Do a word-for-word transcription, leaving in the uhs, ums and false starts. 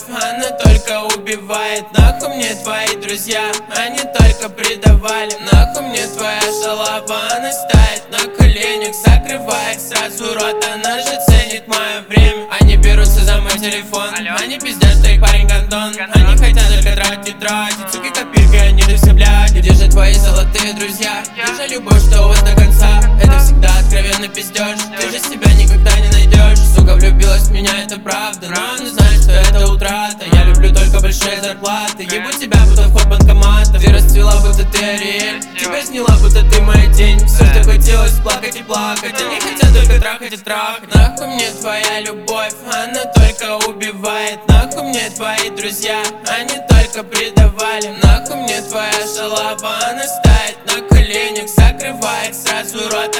она только убивает. Нахуй мне твои друзья, они только предавали. Нахуй мне твоя шалава, она стоит на коленях, закрывает сразу рот, она же ценит мое время. Они берутся за мой телефон, они пиздят, что их парень гандон. Они хотят только тратить, тратить, суки копиркой, они да все бляди. Где же твои золотые друзья? Где же любовь, что у вас до конца? Это всегда откровенный пиздеж, ты же себя никогда не найдешь. Сука влюбилась в меня, это правда, но она знает, что это утрата. Я люблю только большие зарплаты, ебу тебя, будто вход банкомата. Ты расцвела, будто ты Ариэль, тебя сняла, будто ты моя тень. Все, что хотелось, плакать и плакать, они хотят только трахать и трахать. Нахуй мне твоя любовь, она только убивает. Нахуй мне твои друзья, они только предавали. Нахуй мне твоя шалава, она стоит на коленях, закрывает сразу рот,